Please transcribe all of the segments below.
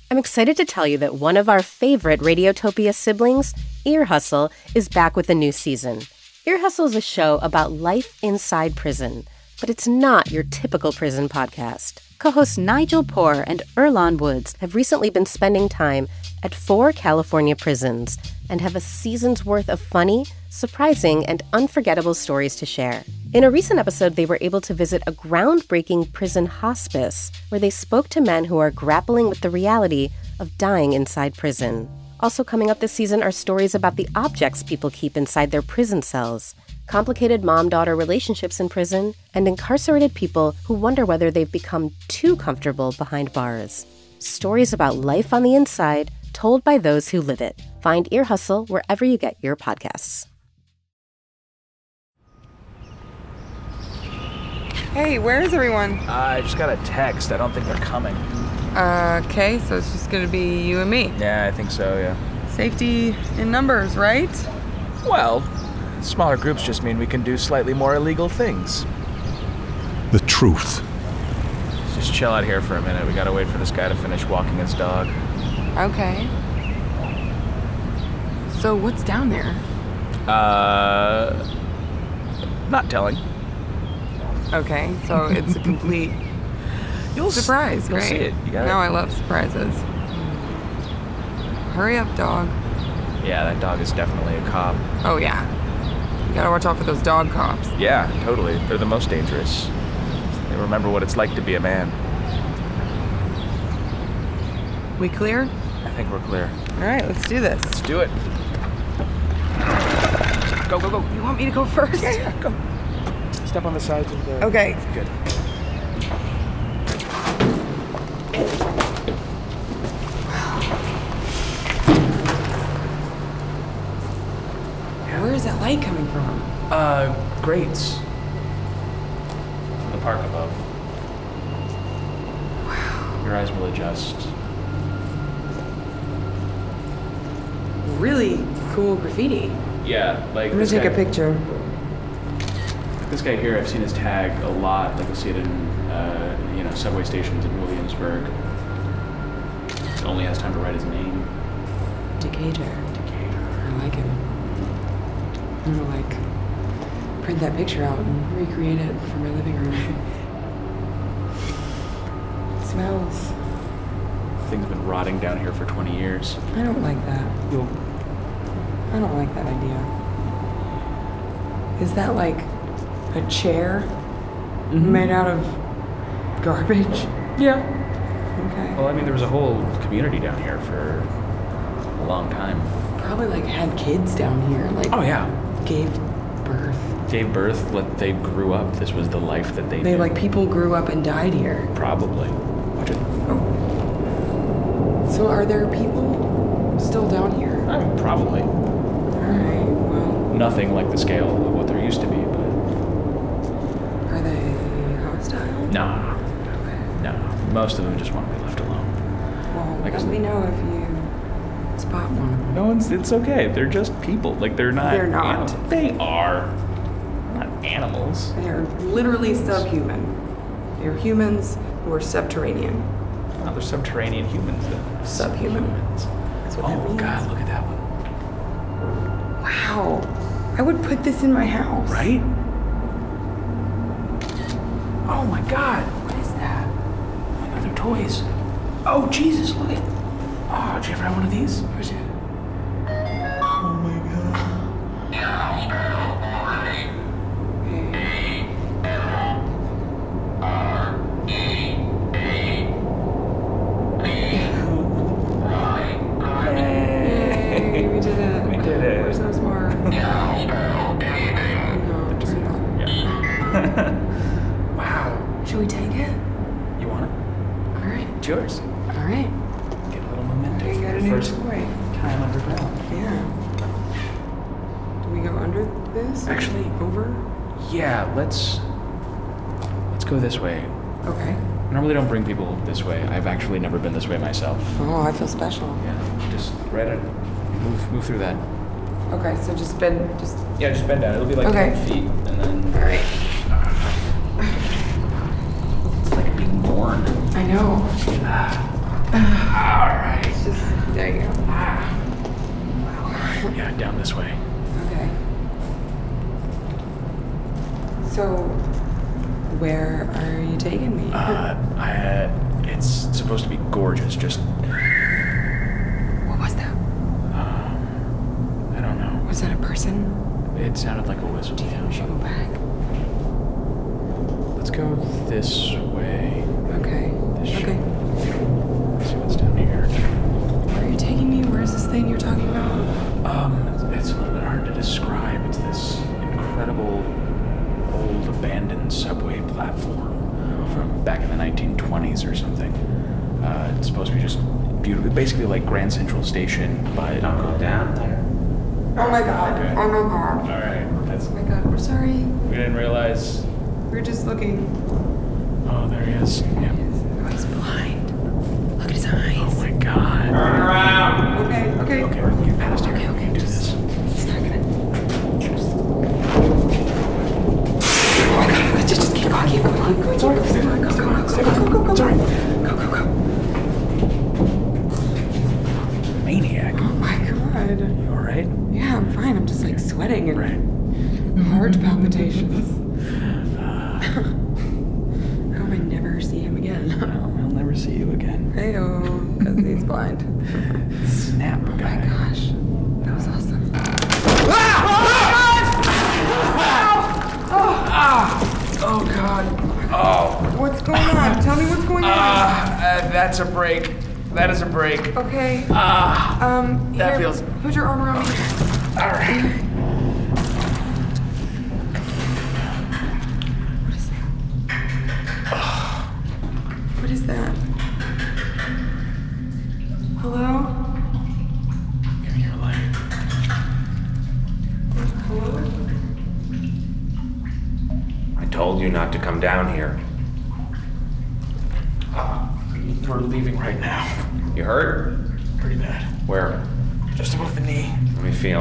I'm excited to tell you that one of our favorite Radiotopia siblings, Ear Hustle, is back with a new season. Ear Hustle is a show about life inside prison, but it's not your typical prison podcast. Co-hosts Nigel Poor and Earlonne Woods have recently been spending time at 4 California prisons and have a season's worth of funny, surprising, and unforgettable stories to share. In a recent episode, they were able to visit a groundbreaking prison hospice where they spoke to men who are grappling with the reality of dying inside prison. Also coming up this season are stories about the objects people keep inside their prison cells, complicated mom-daughter relationships in prison, and incarcerated people who wonder whether they've become too comfortable behind bars. Stories about life on the inside, told by those who live it. Find Ear Hustle wherever you get your podcasts. Hey, where is everyone? I just got a text. I don't think they're coming. Okay, so it's just gonna be you and me. Yeah, I think so, yeah. Safety in numbers, right? Well, smaller groups just mean we can do slightly more illegal things. The truth. Let's just chill out here for a minute. We gotta wait for this guy to finish walking his dog. Okay. So what's down there? Not telling. Okay, so it's a complete surprise, You'll right? see it. You got No, it. I love surprises. Hurry up, dog. Yeah, that dog is definitely a cop. Oh, yeah. You gotta watch out for those dog cops. Yeah, totally. They're the most dangerous. They remember what it's like to be a man. We clear? I think we're clear. All right, let's do this. Let's do it. Go, go, go. You want me to go first? Yeah, go. Step on the sides of the... Okay. Good. Where is that light coming from? Grates. From the park above. Wow. Your eyes will adjust. Really cool graffiti. Yeah, like I'm gonna take a picture. This guy here, I've seen his tag a lot. Like you'll see it in, subway stations in Williamsburg. It only has time to write his name. Decatur. I like it. I'm gonna print that picture out and recreate it for my living room. It smells. Thing's been rotting down here for 20 years. I don't like that. I don't like that idea. Is that like a chair made out of garbage? Yeah. Okay. Well, I mean, there was a whole community down here for a long time. Probably had kids down here. Oh, yeah. Gave birth. Gave birth, they grew up. This was the life that they knew. People grew up and died here. Probably. Watch it. Oh. So are there people still down here? Probably. Alright, well. Nothing like the scale of what there used to be, but... Are they hostile? Nah. No. Most of them just want to be left alone. Well, I guess let me know if you spot one of them. No, it's okay. They're just people. They're not... They're not. They are. They're not animals. They're literally subhuman. They're humans who are subterranean. No, they're subterranean humans. Subhuman. That's what that means. God, look at that one. Wow. I would put this in my house. Right? Oh my God. What is that? Oh my God, they're toys. Oh, Jesus, look at... Oh, did you ever have one of these? Where's it? Oh my God. Yay, we did it. We did it. We're so smart. No, just not. Yeah. Wow. Should we take it? You want it? All right. It's yours. All right. Get a little memento. We got a for new your first toy. time underground. Yeah. Do we go under this? Actually, over? Yeah, let's go this way. Okay. I normally don't bring people this way. I've actually never been this way myself. Oh, I feel special. Yeah, just right at move through that. Okay, so just bend, Yeah, just bend down. It'll be like Okay. 10 feet, and then all right. it's like being born. I know. Alright. Just, there you go. Yeah, down this way. Okay. So, where are you taking me? It's supposed to be gorgeous, just... What was that? I don't know. Was that a person? It sounded like a whistle. Do you think we should go back? Let's go this way. Okay. This Okay. Let's see what's down here. Where are you taking me? Where is this thing you're talking about? It's a little bit hard to describe. It's this incredible old abandoned subway platform from back in the 1920s or something. It's supposed to be just beautiful, basically like Grand Central Station, but... Don't go down there. Oh my god. Okay. Oh my god. Alright, that's... Oh my god, we're sorry. We didn't realize... We're just looking. Oh, there he is. Yeah. Oh, he's blind. Look at his eyes. Oh my god. Turn around. Okay, okay. Okay, we can get past here. Okay, We can do this. It's not gonna... Oh my god, let's just keep going, keep going. Go, go, go, go, go, go, go, go, go. Maniac. Oh my god. You alright? Yeah, I'm fine. I'm just like sweating and Right. heart palpitations. I hope I never see him again. I'll never see you again. Hey-oh, because he's blind. Snap, Oh my guy. gosh, that was awesome. Oh god. Oh. What's going on? Tell me what's going on. That's a break. That is a break. Okay. That Here, feels- put your arm around me. Alright. What is that? Hello? Give me your light. Hello? I told you not to come down here. We're leaving right now. You hurt? Pretty bad. Where? Just above the knee. Let me feel.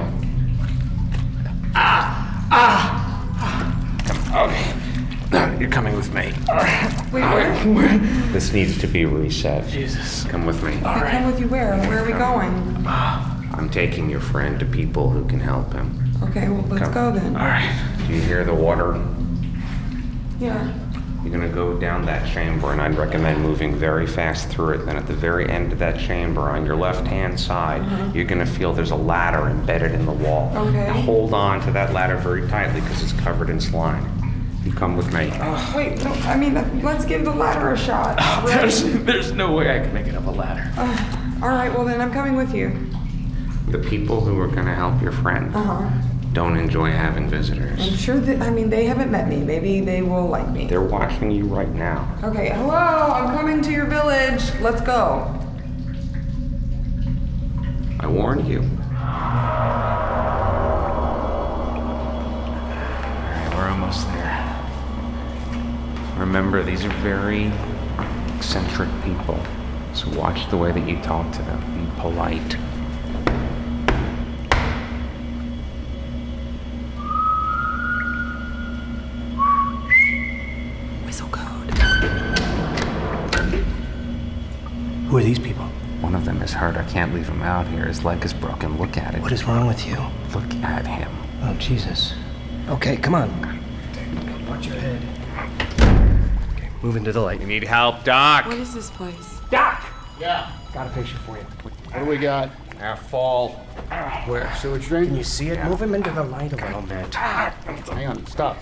Okay. You're coming with me. Alright. Wait, where? This needs to be reset. Jesus. Come with me. Alright. Come with you where? Where are we going? I'm taking your friend to people who can help him. Okay, well, let's Come. go then. Alright. Do you hear the water? Yeah. You're gonna go down that chamber, and I'd recommend moving very fast through it. Then at the very end of that chamber, on your left-hand side, you're gonna feel there's a ladder embedded in the wall. Okay. Now hold on to that ladder very tightly because it's covered in slime. You come with me. Wait, no, I mean, let's give the ladder a shot. Right? There's no way I can make it up a ladder. All right, well then I'm coming with you. The people who are gonna help your friend don't enjoy having visitors. I'm sure that, I mean, they haven't met me. Maybe they will like me. They're watching you right now. Okay, hello, I'm coming to your village. Let's go. I warned you. Alright, we're almost there. Remember, these are very eccentric people. So watch the way that you talk to them. Be polite. Whistle code. Who are these people? One of them is hurt. I can't leave him out here. His leg is broken. Look at it. What is wrong with you? Look at him. Oh, Jesus. Okay, come on. Watch your head. Okay, move into the light. You need help, Doc? What is this place? Got a picture for you. What do we got? Our fall. Where? Sewage drain? Can you see it? Move him into the light a little bit. Hang on. Stop.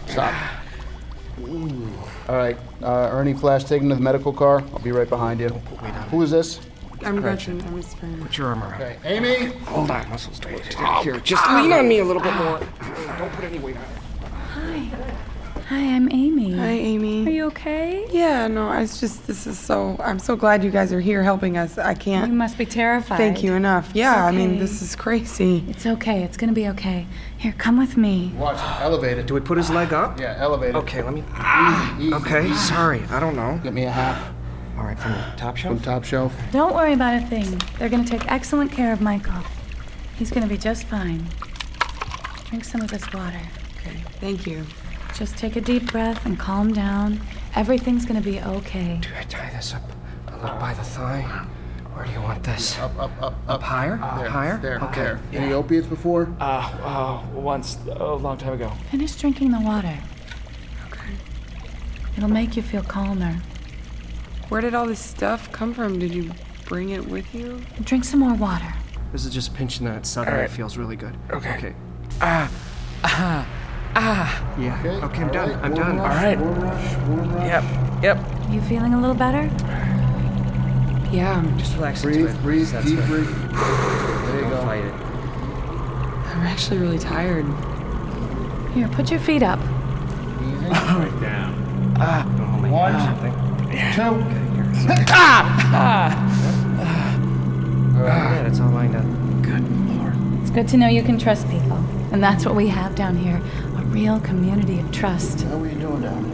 All right. Ernie, Flash, take him to the medical car. I'll be right behind you. Who is this? I'm Gretchen. I'm his friend. Put your arm around. Okay. Amy? Hold on, muscles. Here, just lean on me a little bit more. Don't put any weight on it. Hi, I'm Amy. Hi, Amy. Are you okay? Yeah, no, it's just, I'm so glad you guys are here helping us. I You can't must be terrified. thank you enough. Yeah, I mean, okay. this is crazy. It's okay. It's gonna be okay. Here, come with me. Watch. Elevate it. Do we put his leg up? Yeah, elevate it. Okay, let me. Easy. Okay, sorry. I don't know. Get me a half All right, from the top from shelf. top shelf. Don't worry about a thing. They're gonna take excellent care of Michael. He's gonna be just fine. Drink some of this water. Okay, thank you. Just take a deep breath and calm down. Everything's gonna be okay. Do I tie this up a little by the thigh? Where do you want this? Up. Higher? Higher? There. Okay. There. Any opiates before? Once, a long time ago. Finish drinking the water. Okay. It'll make you feel calmer. Where did all this stuff come from? Did you bring it with you? Drink some more water. This is just pinching that suddenly. It feels really good. Okay. Yeah. Okay. Okay, I'm done. I'm done. All right. Warm rush. Yep. You feeling a little better? Yeah, Just relax into it. Breathe, That's deep it. breathe. There you Don't go. fight it. I'm actually really tired. Here, put your feet up. Easy. Right down. Don't hold my hand or something. 2. Yeah, that's all lined up. It's good to know you can trust people. And that's what we have down here. A real community of trust. How are you doing down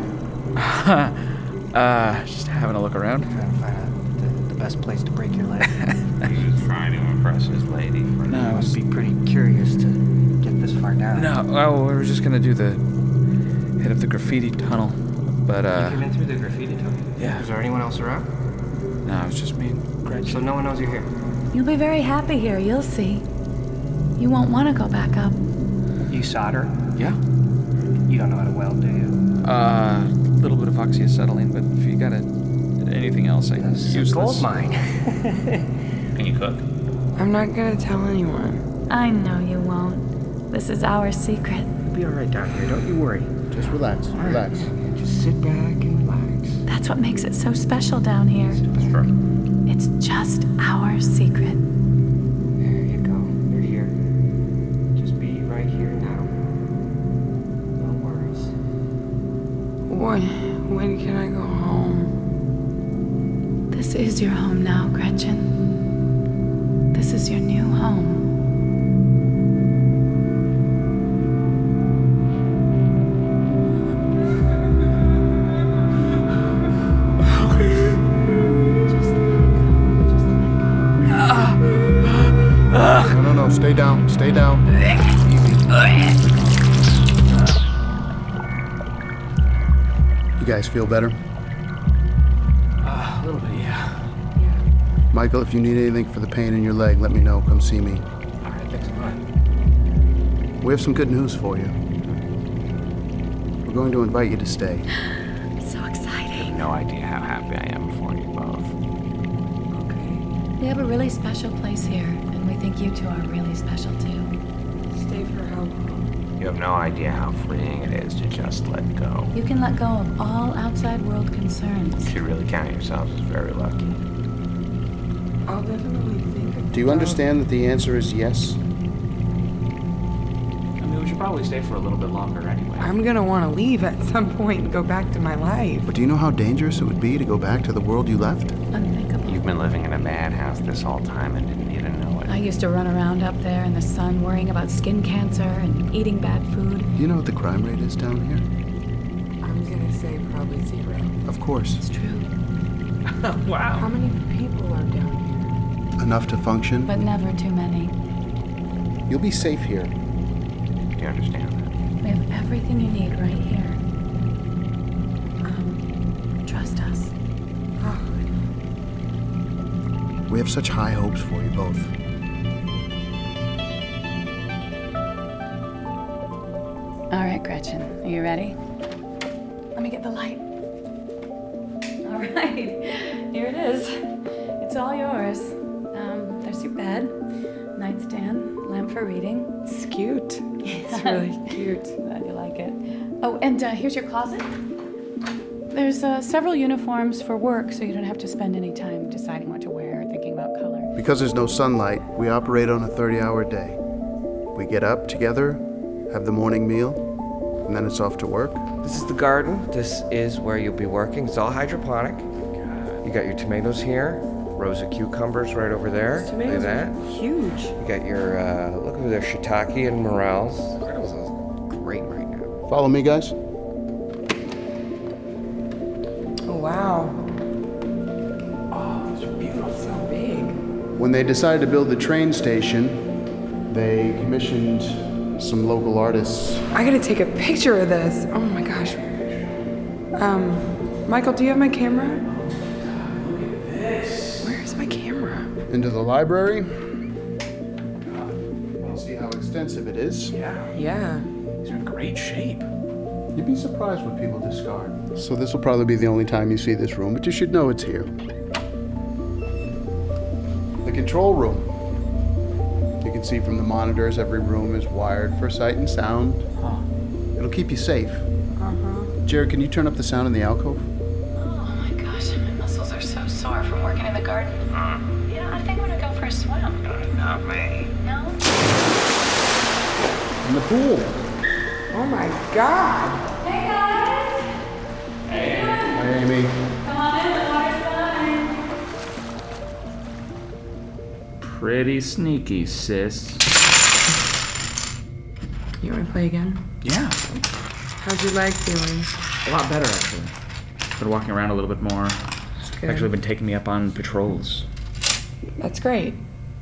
here? Just having a look around. Trying to find out the best place to break your leg. He's trying to impress his lady. You must be pretty curious to get this far down. No, we were just gonna do the hit of the graffiti tunnel, but You came in through the graffiti tunnel? yeah. Is there anyone else around? No, it was just me and Gretchen. So no one knows you're here? You'll be very happy here, you'll see. You won't want to go back up. You solder? Yeah. You don't know how to weld, do you? A little bit of oxyacetylene, but if you got anything else, I can This is use a gold this. mine. Can you cook? I'm not gonna tell anyone. I know you won't. This is our secret. You'll be all right down here. Don't you worry. Just relax. Relax. Just sit back and relax. That's what makes it so special down here. Sure. It's just our secret. There you go. You're here. Just be right here now. No worries. When can I go home? This is your home now, Gretchen. This is your new home. No. Stay down. Stay down. Easy. You guys feel better? A little bit, yeah. Michael, if you need anything for the pain in your leg, let me know. Come see me. All right, thanks a lot. We have some good news for you. We're going to invite you to stay. So exciting. No idea how happy I am for you both. We have a really special place here, and we think you two are really special too. Stay for how long? You have no idea how freeing it is to just let go. You can let go of all outside world concerns. You should really count yourselves as very lucky. I'll definitely think about. Do you understand that the answer is yes? I mean, we should probably stay for a little bit longer anyway. I'm gonna want to leave at some point and go back to my life. But do you know how dangerous it would be to go back to the world you left? Unthinkable. You've been living in a madhouse this whole time and didn't even know it. I used to run around up there in the sun worrying about skin cancer and eating bad food. Do you know what the crime rate is down here? I'm gonna say probably 0. Of course. It's true. Wow. How many people are down here? Enough to function. But never too many. You'll be safe here. Do you understand that? We have everything you need right here. Trust us. We have such high hopes for you both. All right, Gretchen, are you ready? Let me get the light. All right, here it is. It's all yours. There's your bed, nightstand, lamp for reading. It's cute. It's really cute. Glad you like it. Oh, and here's your closet. There's several uniforms for work, so you don't have to spend any time deciding what to wear or thinking about color. Because there's no sunlight, we operate on a 30-hour day. We get up together, have the morning meal, and then it's off to work. This is the garden. This is where you'll be working. It's all hydroponic. You got your tomatoes here. Rows of cucumbers right over there. Tomatoes Look at are that. huge. You got your, look over there, shiitake and morels. This is great right now. Follow me, guys. Oh, wow. Oh, it's beautiful. So big. When they decided to build the train station, they commissioned some local artists. I gotta take a picture of this. Oh my gosh. Michael, do you have my camera? Where's my camera? into the library. You can see how extensive it is. Yeah. These are in great shape. You'd be surprised what people discard. So this will probably be the only time you see this room, but you should know it's here. The control room. You can see from the monitors every room is wired for sight and sound. It'll keep you safe. Jared, can you turn up the sound in the alcove? Oh my gosh, my muscles are so sore from working in the garden. Yeah, I think I'm gonna go for a swim. Not me. No? In the pool. Oh my God. Hey guys! Hi, Amy. Come on in, the water's fine. Pretty sneaky, sis. You want to play again? Yeah, How's your leg feeling? a lot better actually. Been walking around a little bit more. That's good. Actually been taking me up on patrols. That's great.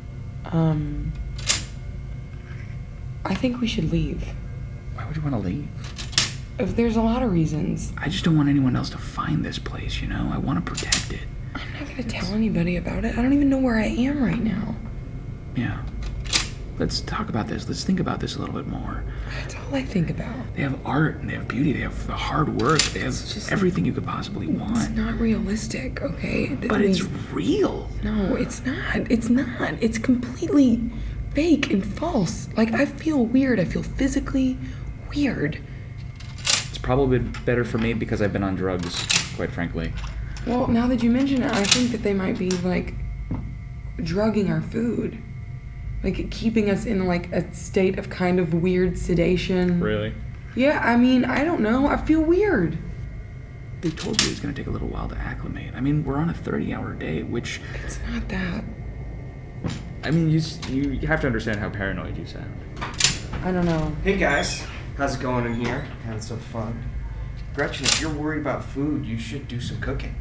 I think we should leave. Why would you want to leave? If there's a lot of reasons. I just don't want anyone else to find this place, you know? I want to protect it. I'm not gonna tell anybody about it. I don't even know where I am right now. Yeah. Let's talk about this. Let's think about this a little bit more. That's all I think about. They have art and they have beauty. They have the hard work. They have just everything you could possibly It's want. not realistic, okay? But it's real. No, it's not. It's not. It's completely fake and false. Like, I feel weird. I feel physically weird. It's probably better for me because I've been on drugs, quite frankly. Well, now that you mention it, I think that they might be, like, drugging our food. Like, keeping us in, like, a state of kind of weird sedation. Really? Yeah, I mean, I don't know. I feel weird. They told you it's going to take a little while to acclimate. I mean, we're on a 30-hour day, which... It's not that. I mean, you have to understand how paranoid you sound. I don't know. Hey guys, how's it going in here? Having some fun. Gretchen, if you're worried about food, you should do some cooking.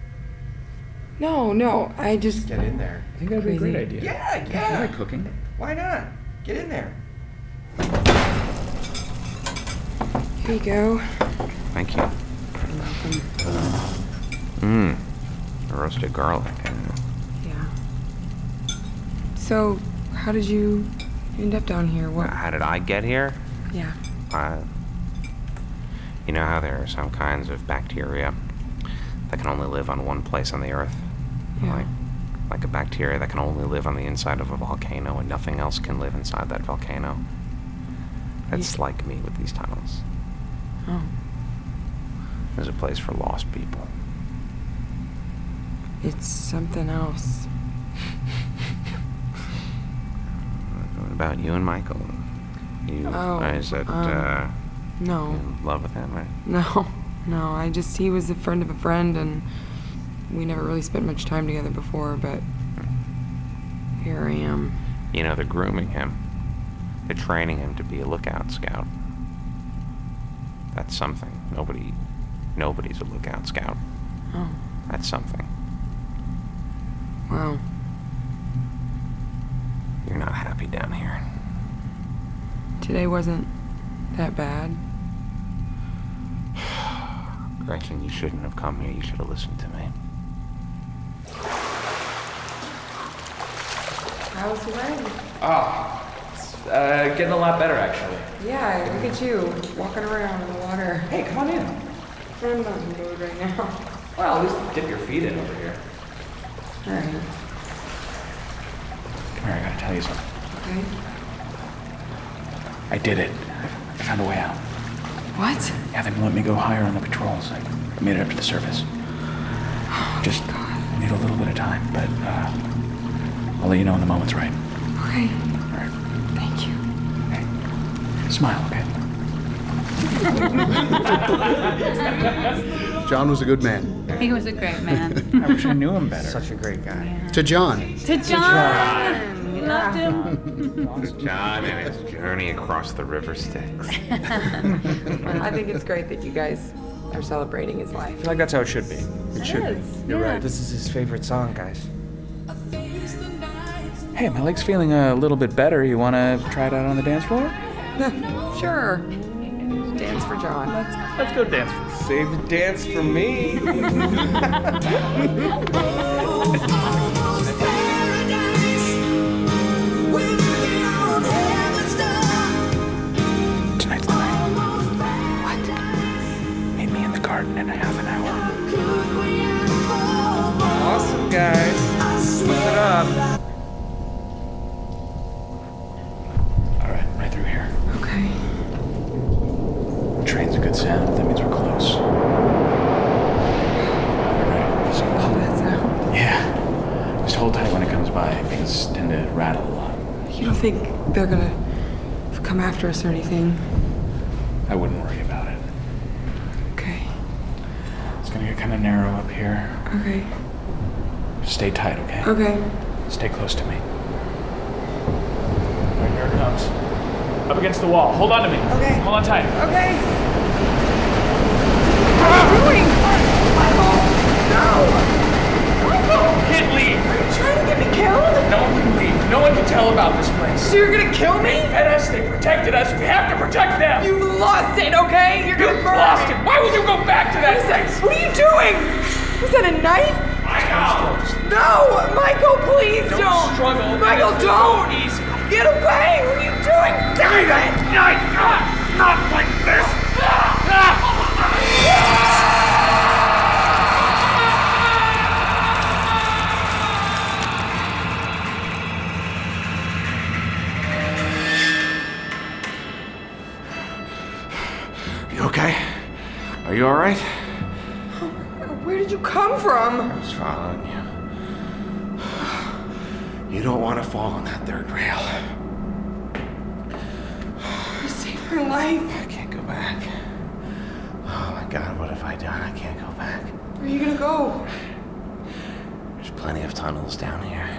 No, I just... Get in there. I think that'd be a great Crazy. idea. Yeah. I like cooking. Why not? Get in there. Here you go. Thank you. Roasted garlic. Yeah. So, how did you end up down here? What? How did I get here? Yeah. You know how there are some kinds of bacteria that can only live on one place on the earth? Yeah. Like a bacteria that can only live on the inside of a volcano and nothing else can live inside that volcano. That's like me with these tunnels. Oh. There's a place for lost people. It's something else. What about you and Michael? You is that No. in love with him, right? No, he was a friend of a friend, and we never really spent much time together before, but here I am. You know, they're grooming him. They're training him to be a lookout scout. That's something. Nobody's a lookout scout. Oh, That's something. wow. You're not happy down here. Today wasn't that bad. Gretchen, you shouldn't have come here. You should have listened to me. How's the leg? Getting a lot better, actually. Yeah, look at you, walking around in the water. Hey, come on in. I'm not in the mood right now. Well, at least dip your feet in over here. Alright, Come here, I gotta tell you something. okay. I did it. I found a way out. What? Yeah, they won't let me go higher on the patrols. I made it up to the surface. Just need a little bit of time, but I'll let you know when the moment's right. Okay, All right. thank you. Hey, smile, okay? John was a good man. He was a great man. I wish I knew him better. Such a great guy. To John. To John! We loved him. John and his journey across the river Styx. I think it's great that you guys are celebrating his life. I feel like that's how it should be. It should be. You're right. This is his favorite song, guys. Hey, my leg's feeling a little bit better. You want to try it out on the dance floor? Sure. Dance for John. Let's go dance for Save the dance for me. tight when it comes by. Things tend to rattle a lot. You don't think they're gonna come after us or anything? I wouldn't worry about it. Okay. It's gonna get kind of narrow up here. Okay. Just stay tight, okay? Okay. Stay close to me. All right, here it comes. Up against the wall. Hold on to me. Okay. Hold on tight. Okay. What are you doing? Michael! No! Michael! Can't leave. Are you trying to get me killed? No one can leave. No one can tell about this place. So you're gonna kill me? They fed us. They protected us. We have to protect them. You've lost it, okay? You're gonna You've murder lost me. it. Why would you go back to that place? What are you doing? Is that a knife? Michael! No! Michael, please don't! Struggle. Michael, It's don't! easy. Get away! What are you doing? Stop it! Not like this. You okay? Are you all right? Where did you come from? I was following you. You don't want to fall on that third rail. You saved my life. I can't go back. Oh my God, what have I done? I can't go back. Where are you gonna go? There's plenty of tunnels down here.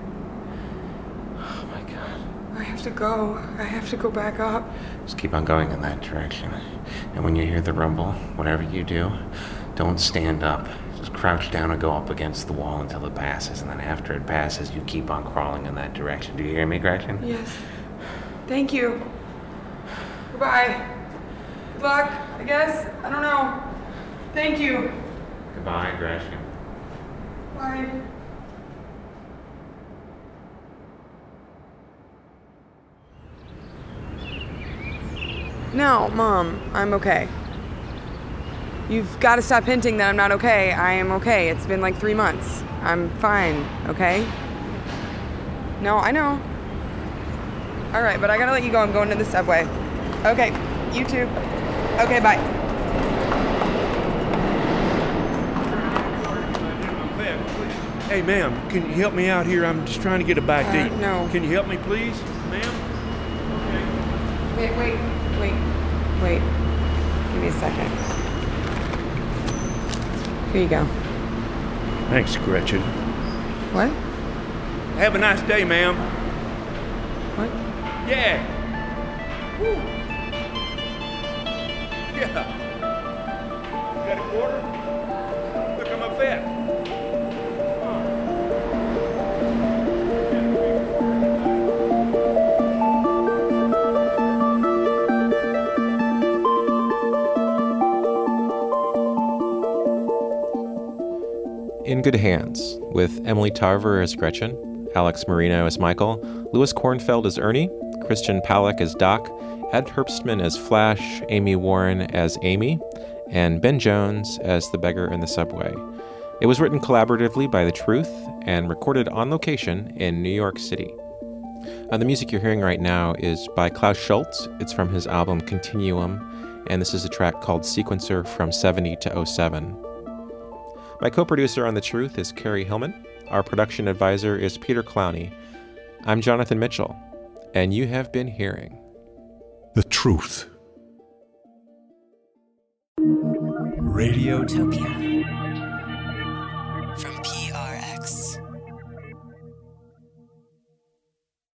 Oh my God. I have to go. I have to go back up. Just keep on going in that direction. And when you hear the rumble, whatever you do, don't stand up. Just crouch down and go up against the wall until it passes. And then after it passes, you keep on crawling in that direction. Do you hear me, Gretchen? Yes. Thank you. Goodbye. Good luck, I guess. I don't know. Thank you. Goodbye, Gretchen. Bye. No, Mom, I'm okay. You've got to stop hinting that I'm not okay. I am okay. It's been like 3 months. I'm fine, okay? No, I know. All right, but I gotta let you go. I'm going to the subway. Okay, you too. Okay, bye. Hey, ma'am, can you help me out here? I'm just trying to get a bite to eat. No. Can you help me, please, ma'am? Wait. Give me a second. Here you go. Thanks, Gretchen. What? Have a nice day, ma'am. What? Yeah. Woo. Yeah. Got a quarter? Look, I'm a vet. In Good Hands, with Emily Tarver as Gretchen, Alex Marino as Michael, Louis Kornfeld as Ernie, Christian Palak as Doc, Ed Herbstman as Flash, Amy Warren as Amy, and Ben Jones as the beggar in the subway. It was written collaboratively by The Truth and recorded on location in New York City. The music you're hearing right now is by Klaus Schultz. It's from his album Continuum, and this is a track called Sequencer from 70 to 07. My co-producer on The Truth is Carrie Hillman. Our production advisor is Peter Clowney. I'm Jonathan Mitchell, and you have been hearing The Truth. Radiotopia.